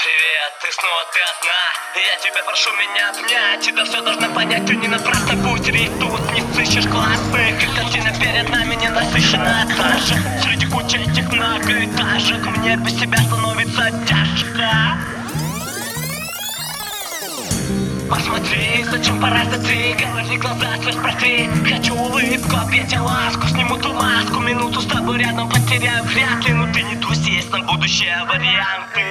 Привет, ты снова ты одна. Я тебя прошу меня обнять. И да все должна понять, ты не напрасно путь. Тут не сыщешь классных. И картина перед нами не насыщена. Даже среди кучи этих многоэтажек мне без тебя становится тяжко. Посмотри, зачем пора ты? Говори глаза, свой спроси. Хочу улыбку, объять ласку. Сниму ту маску, минуту с тобой рядом потеряю вряд ли. Но ты не туси, есть на будущее варианты.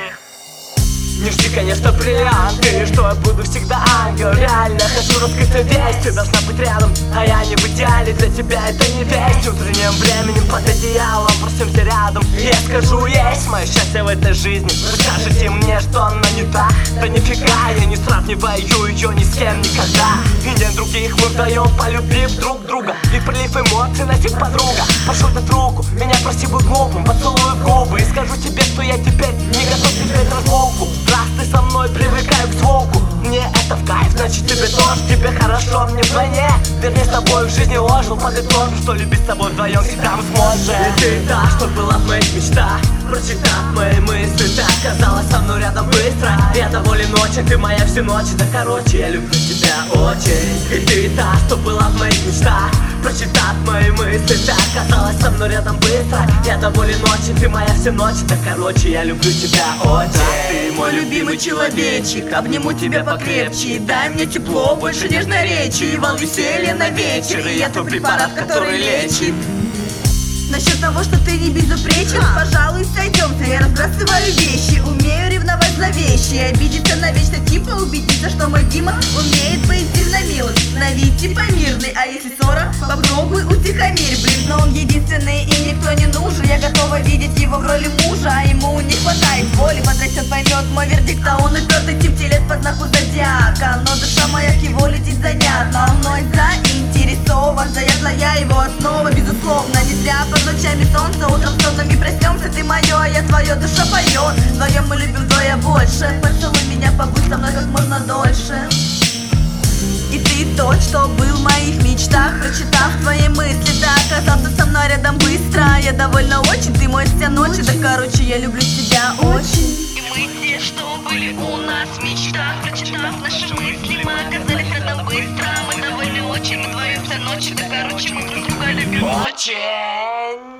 Не жди, конечно, бриллианты, что я буду всегда ангел. Реально хочу раскрыть весть, ты должна быть рядом, а я не в идеале. Для тебя это не весть. Утренним временем под одеялом просимся рядом. Я скажу, есть мое счастье в этой жизни. Вы скажете мне, что она не та. Да нифига, я не сравниваю ее ни с кем никогда. И нет других, мы вдвоем полюбив друг друга. И прилив эмоций носит подруга. Прошу дать руку, меня проси быть глупым. Поцелую в губы и скажу тебе, что я теперь не готов терпеть разлуку. Раз ты со мной, привыкаю к звуку. Мне это в кайф, значит тебе тоже. Тебе хорошо, мне вдвойне. Вернее, с тобой в жизни ложил. Подытожу, что любить с тобой вдвоем всегда мы сможем. И ты та, что была в моих мечтах. Прочитав мои мысли, ты оказалась со мной рядом быстро. Я доволен очень, ты моя всю ночь. Да короче, я люблю тебя очень. И ты та, что была в моих мечтах. Прочитав мои мысли, ты оказалась со мной рядом быстро. Я доволен очень, ты моя всю ночь. Да короче, я люблю тебя очень. Да, ты мой любимый человечек. Обниму тебя покрепче. Дай мне тепло, больше нежной речи. И вал веселья на вечер. И я твой препарат, который лечит. Насчет того, что ты не безупречен, пожалуй, сойдемся. Я разбрасываю вещи, умею ревновать зловеще. Обидеться навечно, типа убедиться, что мой Дима умеет быть сильно милым. На вид типа мирный, а если ссора, попробуй утихомирь. Блин, но он единственный и никто не нужен. Я готова видеть его в роли мужа, а ему не хватает воли. Подряд он поймет мой вердикт, а он упертый тип телец по знаку зодиака. Но душа моя к его летит занятно, он мной заинтересован. Да я злая его основа, безусловно. Не зря под ночами солнце, утром сонными проснемся. Ты мое, а я твое, душа поет. Вдвоем мы любим вдвое больше. Поцелуй меня, побудь со мной как можно дольше. И ты тот, что был в моих мечтах. Прочитав твои мысли, ты оказался со мной рядом быстро. Я довольна очень, ты мой вся ночь. Да короче, я люблю тебя очень. И мы те, что были у нас в мечтах. Прочитав наши мысли, мы оказались рядом быстро. Мы довольны очень, мы вдвоем вся ночь. Да короче, мы друг друга любим очень.